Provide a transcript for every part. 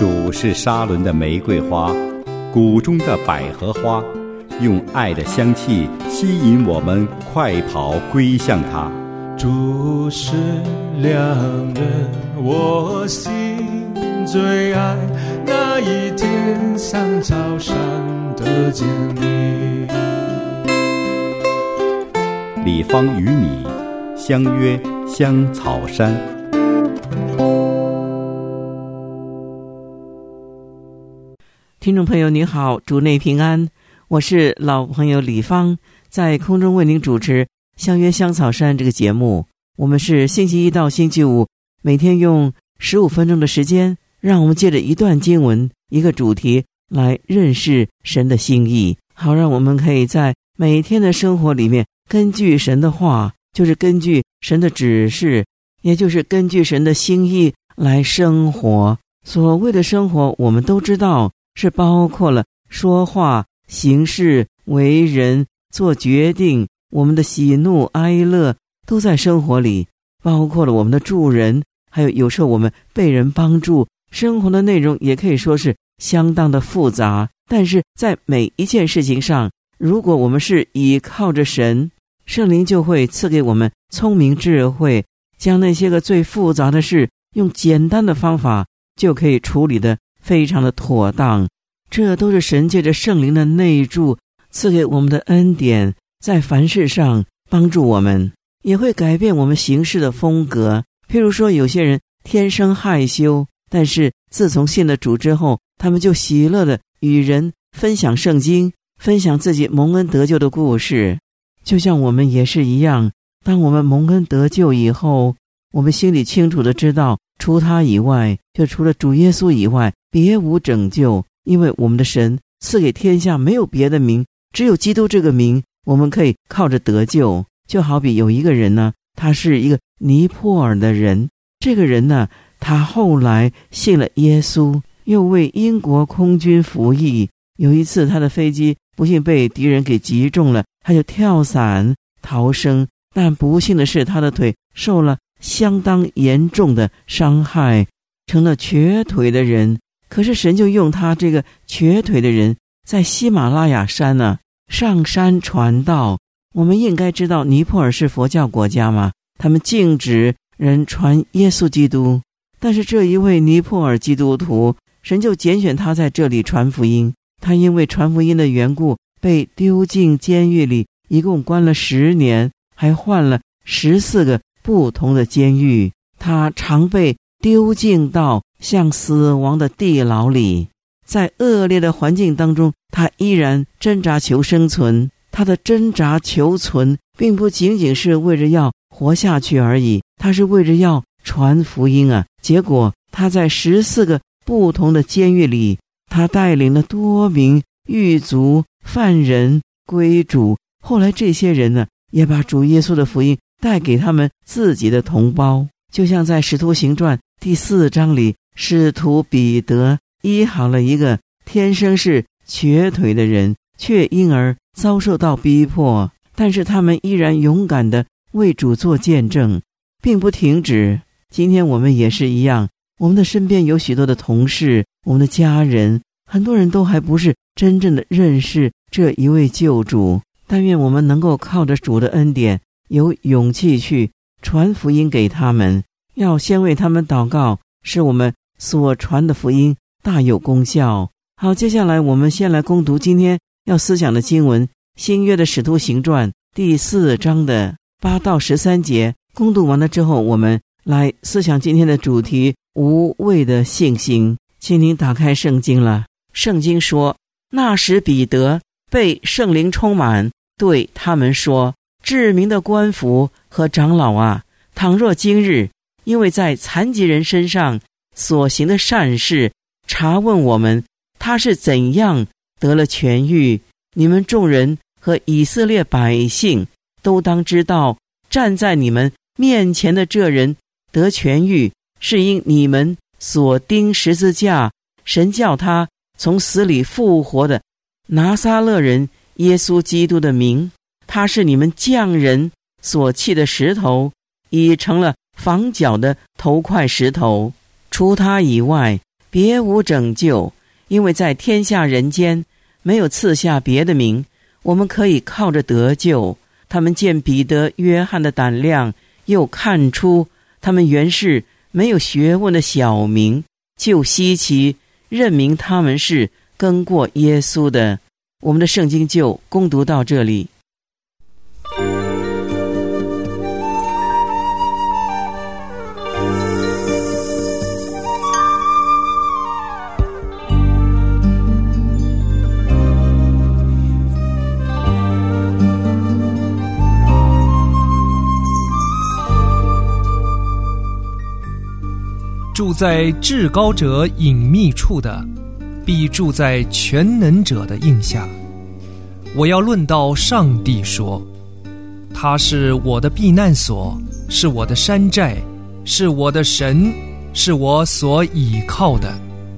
主是沙伦的玫瑰花，谷中的百合花，用爱的香气吸引我们快跑归向他。 主是良人，我心最爱，那一天像草上的坚立。 李芳与你相约香草山。 听众朋友你好，主内平安，我是老朋友李芳，在空中为您主持相约香草山这个节目。我们是星期一到星期五，每天用15分钟的时间，让我们借着一段经文，一个主题来认识神的心意，好让我们可以在每天的生活里面根据神的话，就是根据神的指示，也就是根据神的心意来生活。所谓的生活，我们都知道是包括了说话、行事、为人、做决定，我们的喜怒哀乐都在生活里，包括了我们的助人，还有时候我们被人帮助。生活的内容也可以说是相当的复杂，但是在每一件事情上，如果我们是依靠着神，圣灵就会赐给我们聪明智慧，将那些个最复杂的事用简单的方法就可以处理得非常的妥当。这都是神借着圣灵的内住赐给我们的恩典，在凡事上帮助我们，也会改变我们行事的风格。譬如说有些人天生害羞，但是自从信了主之后，他们就喜乐地与人分享圣经，分享自己蒙恩得救的故事。就像我们也是一样，当我们蒙恩得救以后，我们心里清楚地知道，除他以外，就除了主耶稣以外，别无拯救。因为我们的神赐给天下没有别的名，只有基督这个名，我们可以靠着得救。就好比有一个人呢，他是一个尼泊尔的人，这个人呢，他后来信了耶稣，又为英国空军服役。有一次他的飞机不幸被敌人给击中了，他就跳伞逃生，但不幸的是他的腿受了相当严重的伤害，成了瘸腿的人。可是神就用他这个瘸腿的人，在喜马拉雅山呢，上山传道。我们应该知道尼泊尔是佛教国家嘛，他们禁止人传耶稣基督，但是这一位尼泊尔基督徒，神就拣选他在这里传福音。他因为传福音的缘故被丢进监狱里，一共关了10年，还换了14个不同的监狱。他常被丢进到像死亡的地牢里，在恶劣的环境当中，他依然挣扎求生存。他的挣扎求存并不仅仅是为着要活下去而已，他是为着要传福音啊。结果他在14个不同的监狱里，他带领了多名狱卒犯人归主。后来这些人呢，也把主耶稣的福音带给他们自己的同胞。就像在使徒行传第4章里，使徒彼得医好了一个天生是瘸腿的人，却因而遭受到逼迫，但是他们依然勇敢地为主做见证，并不停止。今天我们也是一样，我们的身边有许多的同事，我们的家人，很多人都还不是真正的认识这一位救主。但愿我们能够靠着主的恩典，有勇气去传福音给他们，要先为他们祷告，使我们所传的福音大有功效。好，接下来我们先来攻读今天要思想的经文，新约的使徒行传第4章的8到13节。攻读完了之后，我们来思想今天的主题，无畏的信心。请您打开圣经了。圣经说，那时彼得被圣灵充满，对他们说，至明的官府和长老啊，倘若今日因为在残疾人身上所行的善事查问我们，他是怎样得了痊愈，你们众人和以色列百姓都当知道，站在你们面前的这人得痊愈，是因你们所钉十字架，神叫他从死里复活的拿撒勒人耶稣基督的名。他是你们匠人所弃的石头，已成了房角的头块石头。除他以外， 别无拯救，因为在天下人间没有赐下别的名，我们可以靠着得救。他们见彼得、约翰的胆量，又看出他们原是没有学问的小民，就稀奇，认明他们是跟过耶稣的。我们的圣经就攻读到这里。 住在至高者隐秘处的，必住在全能者的荫下。我要论到上帝说，他是我的避难所，是我的山寨，是我的神，是我所倚靠的。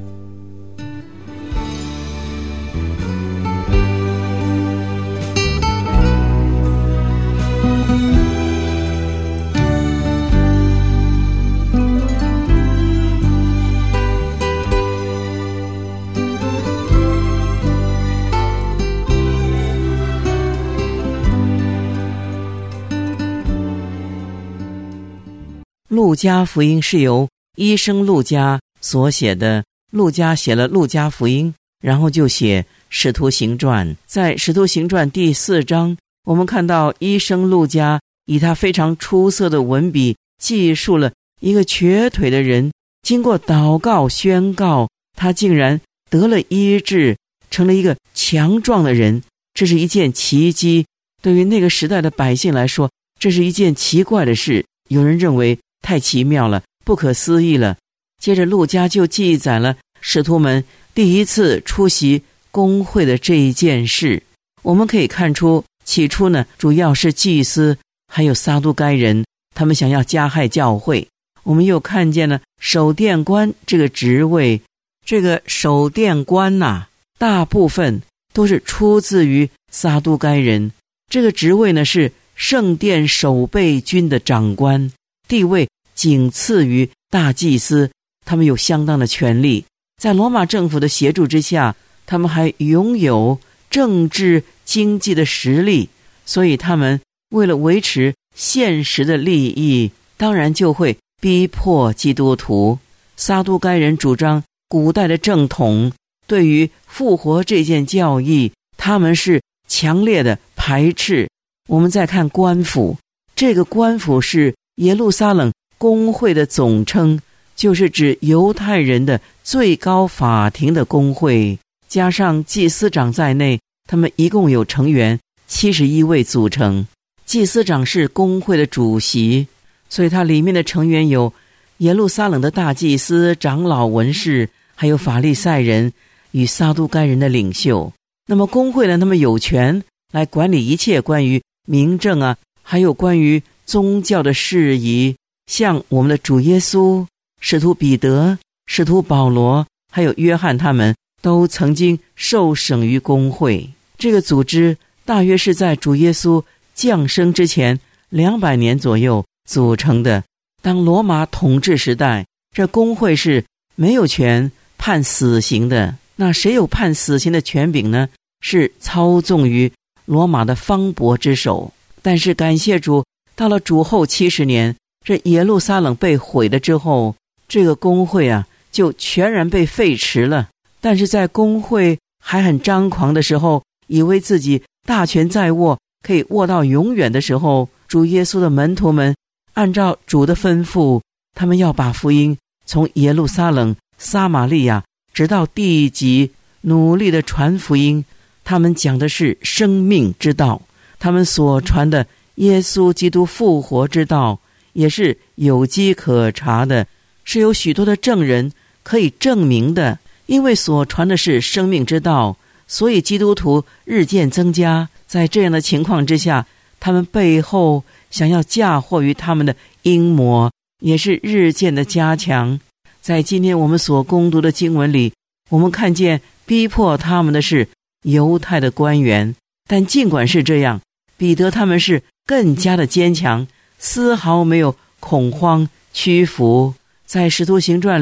路加福音是由医生路加所写的，路加写了路加福音，然后就写使徒行传。在使徒行传第4章，我们看到医生路加以他非常出色的文笔记述了一个瘸腿的人经过祷告宣告，他竟然得了医治，成了一个强壮的人。这是一件奇迹，对于那个时代的百姓来说，这是一件奇怪的事，有人认为太奇妙了，不可思议了。接着路加就记载了使徒们第一次出席公会的这一件事。我们可以看出，起初呢，主要是祭司还有撒都该人，他们想要加害教会。我们又看见了守殿官这个职位，这个守殿官大部分都是出自于撒都该人。这个职位呢，是圣殿守备军的长官，地位仅次于大祭司，他们有相当的权力。在罗马政府的协助之下，他们还拥有政治经济的实力，所以他们为了维持现实的利益，当然就会逼迫基督徒。撒都该人主张古代的正统，对于复活这件教义，他们是强烈的排斥。我们再看官府，这个官府是耶路撒冷公会的总称，就是指犹太人的最高法庭的公会，加上祭司长在内，他们一共有成员71位组成。祭司长是公会的主席，所以它里面的成员有耶路撒冷的大祭司、长老、文士，还有法利赛人与撒都该人的领袖。那么公会呢，他们有权来管理一切关于民政还有关于宗教的事宜。像我们的主耶稣、使徒彼得、使徒保罗还有约翰，他们都曾经受审于公会。这个组织大约是在主耶稣降生之前200年左右组成的。当罗马统治时代，这公会是没有权判死刑的。那谁有判死刑的权柄呢？是操纵于罗马的方伯之手。但是感谢主，到了主后70年，这耶路撒冷被毁了之后，这个公会就全然被废除了。但是在公会还很张狂的时候，以为自己大权在握，可以握到永远的时候，主耶稣的门徒们按照主的吩咐，他们要把福音从耶路撒冷、撒玛利亚直到地极努力的传福音。他们讲的是生命之道，他们所传的耶稣基督复活之道也是有迹可查的，是有许多的证人可以证明的。因为所传的是生命之道，所以基督徒日渐增加。在这样的情况之下，他们背后想要嫁祸于他们的阴谋也是日渐的加强。在今天我们所攻读的经文里，我们看见逼迫他们的是犹太的官员，但尽管是这样，彼得他们是更加的坚强，丝毫没有恐慌屈服。在使徒行传里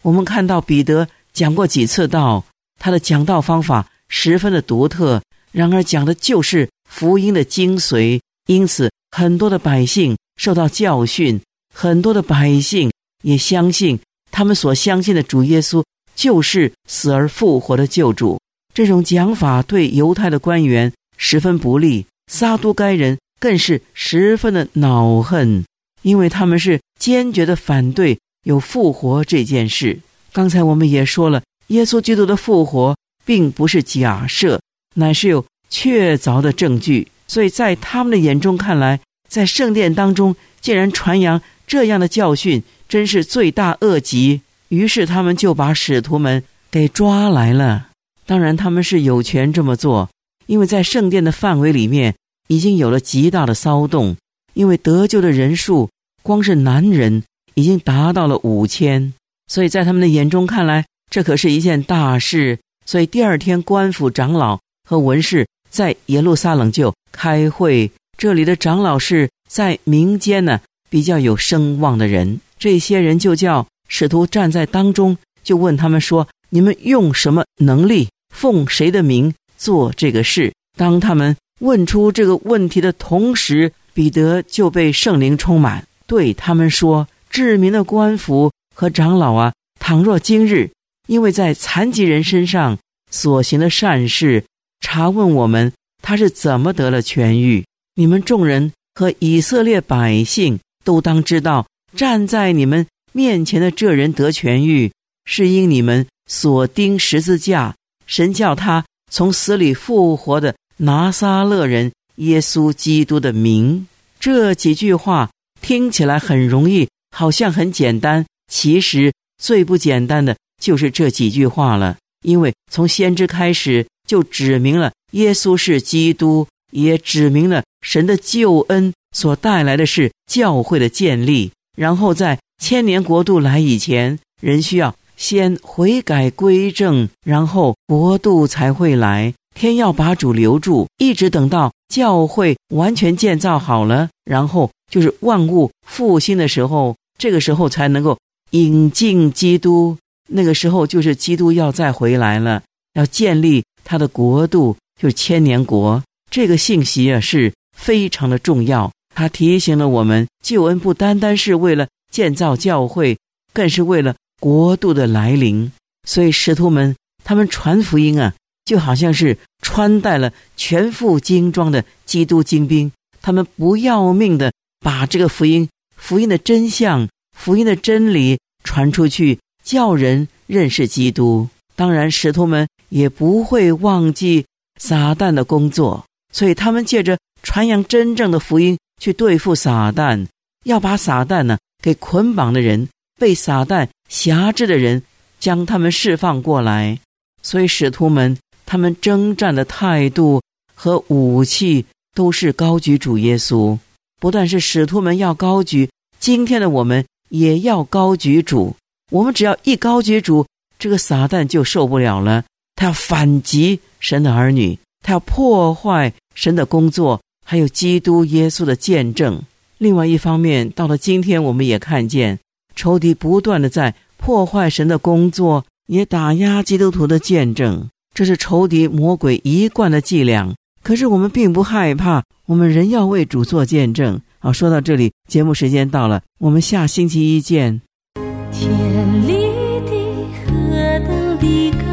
我们看到彼得讲过几次道，他的讲道方法十分的独特，然而讲的就是福音的精髓，因此很多的百姓受到教训，很多的百姓也相信他们所相信的主耶稣就是死而复活的救主。这种讲法对犹太的官员十分不利，撒都该人更是十分的恼恨，因为他们是坚决的反对有复活这件事。刚才我们也说了，耶稣基督的复活并不是假设，乃是有确凿的证据，所以在他们的眼中看来，在圣殿当中竟然传扬这样的教训，真是罪大恶极。于是他们就把使徒们给抓来了。当然他们是有权这么做，因为在圣殿的范围里面已经有了极大的骚动，因为得救的人数光是男人已经达到了5000，所以在他们的眼中看来，这可是一件大事。所以第二天官府长老和文士在耶路撒冷就开会，这里的长老是在民间呢比较有声望的人，这些人就叫使徒站在当中，就问他们说，你们用什么能力，奉谁的名做这个事？当他们问出这个问题的同时，彼得就被圣灵充满，对他们说，治民的官府和长老啊，倘若今日因为在残疾人身上所行的善事，查问我们他是怎么得了痊愈，你们众人和以色列百姓都当知道，站在你们面前的这人得痊愈，是因你们所钉十字架，神叫他从死里复活的拿撒勒人耶稣基督的名。这几句话听起来很容易，好像很简单，其实最不简单的就是这几句话了，因为从先知开始就指明了耶稣是基督，也指明了神的救恩所带来的是教会的建立，然后在千年国度来以前，人需要先悔改归正，然后国度才会来，天要把主留住，一直等到教会完全建造好了，然后就是万物复兴的时候，这个时候才能够引进基督，那个时候就是基督要再回来了，要建立他的国度，就是千年国。这个信息啊是非常的重要，它提醒了我们，救恩不单单是为了建造教会，更是为了国度的来临。所以使徒们他们传福音啊，就好像是穿戴了全副精装的基督精兵，他们不要命的把这个福音的真相，福音的真理传出去，叫人认识基督。当然使徒们也不会忘记撒旦的工作，所以他们借着传扬真正的福音去对付撒旦，要把撒旦呢给捆绑的人，被撒旦辖制的人，将他们释放过来。所以使徒们他们征战的态度和武器都是高举主耶稣。不但是使徒们要高举，今天的我们也要高举主。我们只要一高举主，这个撒旦就受不了了，他要反击神的儿女，他要破坏神的工作，还有基督耶稣的见证。另外一方面，到了今天我们也看见仇敌不断的在破坏神的工作，也打压基督徒的见证，这是仇敌魔鬼一贯的伎俩。可是我们并不害怕，我们仍要为主做见证。好，说到这里，节目时间到了，我们下星期一见。 天立地何等的高